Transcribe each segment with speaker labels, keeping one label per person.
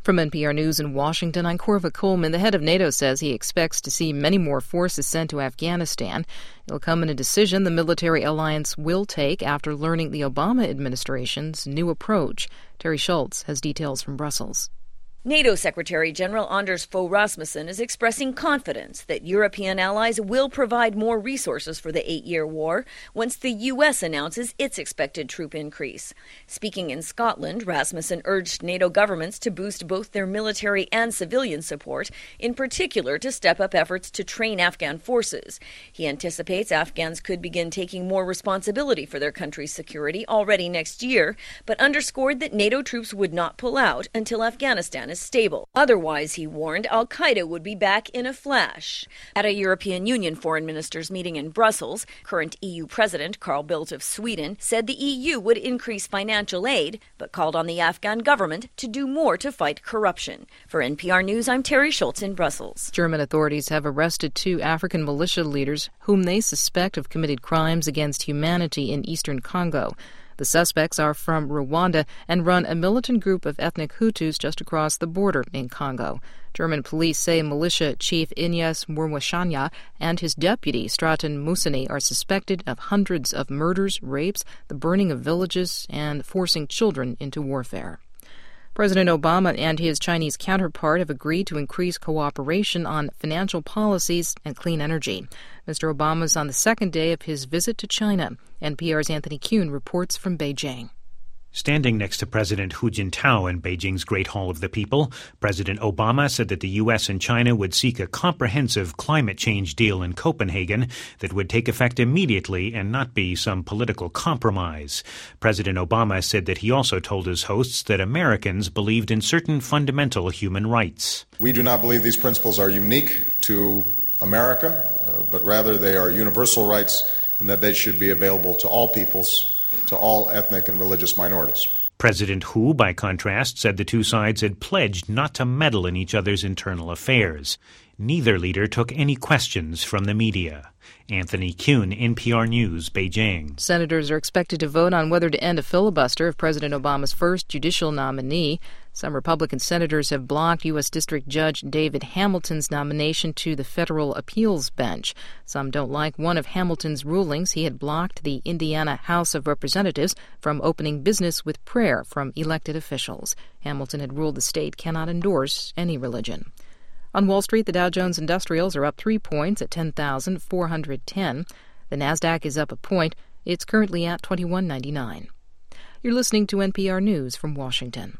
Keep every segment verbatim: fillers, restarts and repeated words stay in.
Speaker 1: From N P R News in Washington, I'm Corva Coleman. The head of NATO says he expects to see many more forces sent to Afghanistan. It'll come in a decision the military alliance will take after learning the Obama administration's new approach. Terry Schultz has details from Brussels.
Speaker 2: NATO Secretary General Anders Fogh Rasmussen is expressing confidence that European allies will provide more resources for the eight-year war once the U S announces its expected troop increase. Speaking in Scotland, Rasmussen urged NATO governments to boost both their military and civilian support, in particular to step up efforts to train Afghan forces. He anticipates Afghans could begin taking more responsibility for their country's security already next year, but underscored that NATO troops would not pull out until Afghanistan is stable. Otherwise, he warned, Al-Qaeda would be back in a flash. At a European Union foreign ministers meeting in Brussels, current E U President Carl Bildt of Sweden said the E U would increase financial aid, but called on the Afghan government to do more to fight corruption. For N P R News, I'm Terry Schultz in Brussels.
Speaker 1: German authorities have arrested two African militia leaders whom they suspect have committed crimes against humanity in eastern Congo. The suspects are from Rwanda and run a militant group of ethnic Hutus just across the border in Congo. German police say militia chief Inyas Murwashanya and his deputy Straton Musoni are suspected of hundreds of murders, rapes, the burning of villages, and forcing children into warfare. President Obama and his Chinese counterpart have agreed to increase cooperation on financial policies and clean energy. Mister Obama is on the second day of his visit to China. N P R's Anthony Kuhn reports from Beijing.
Speaker 3: Standing next to President Hu Jintao in Beijing's Great Hall of the People, President Obama said that the U S and China would seek a comprehensive climate change deal in Copenhagen that would take effect immediately and not be some political compromise. President Obama said that he also told his hosts that Americans believed in certain fundamental human rights.
Speaker 4: We do not believe these principles are unique to America, uh, but rather they are universal rights and that they should be available to all peoples, to all ethnic and religious minorities.
Speaker 3: President Hu, by contrast, said the two sides had pledged not to meddle in each other's internal affairs. Neither leader took any questions from the media. Anthony Kuhn, N P R News, Beijing.
Speaker 1: Senators are expected to vote on whether to end a filibuster of President Obama's first judicial nominee. Some Republican senators have blocked U S. District Judge David Hamilton's nomination to the federal appeals bench. Some don't like one of Hamilton's rulings. He had blocked the Indiana House of Representatives from opening business with prayer from elected officials. Hamilton had ruled the state cannot endorse any religion. On Wall Street, the Dow Jones Industrials are up three points at ten thousand four hundred ten. The Nasdaq is up a point. It's currently at twenty-one ninety-nine. You're listening to N P R News from Washington.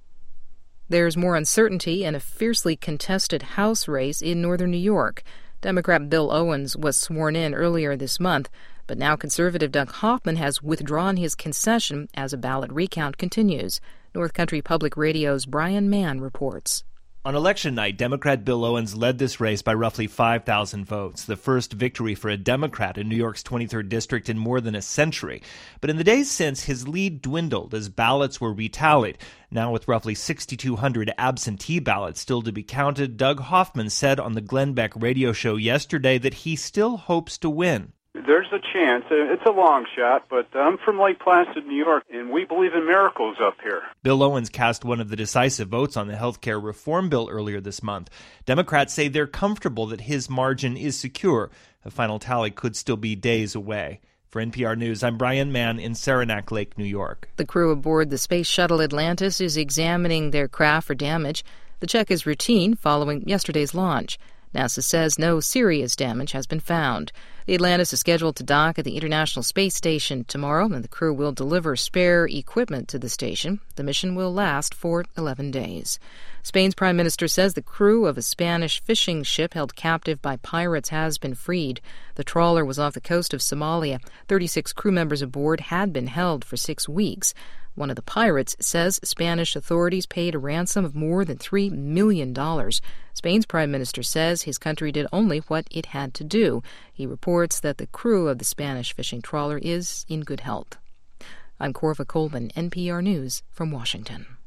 Speaker 1: There's more uncertainty in a fiercely contested House race in northern New York. Democrat Bill Owens was sworn in earlier this month, but now conservative Doug Hoffman has withdrawn his concession as a ballot recount continues. North Country Public Radio's Brian Mann reports.
Speaker 5: On election night, Democrat Bill Owens led this race by roughly five thousand votes, the first victory for a Democrat in New York's twenty-third district in more than a century. But in the days since, his lead dwindled as ballots were retallied. Now with roughly six thousand two hundred absentee ballots still to be counted, Doug Hoffman said on the Glenn Beck radio show yesterday that he still hopes to win.
Speaker 6: There's a chance. It's a long shot, but I'm from Lake Placid, New York, and we believe in miracles up here.
Speaker 5: Bill Owens cast one of the decisive votes on the health care reform bill earlier this month. Democrats say they're comfortable that his margin is secure. A final tally could still be days away. For N P R News, I'm Brian Mann in Saranac Lake, New York.
Speaker 1: The crew aboard the Space Shuttle Atlantis is examining their craft for damage. The check is routine following yesterday's launch. NASA says no serious damage has been found. The Atlantis is scheduled to dock at the International Space Station tomorrow, and the crew will deliver spare equipment to the station. The mission will last for eleven days. Spain's prime minister says the crew of a Spanish fishing ship held captive by pirates has been freed. The trawler was off the coast of Somalia. thirty-six crew members aboard had been held for six weeks. One of the pirates says Spanish authorities paid a ransom of more than three million dollars. Spain's prime minister says his country did only what it had to do. He reports that the crew of the Spanish fishing trawler is in good health. I'm Corva Coleman, N P R News from Washington.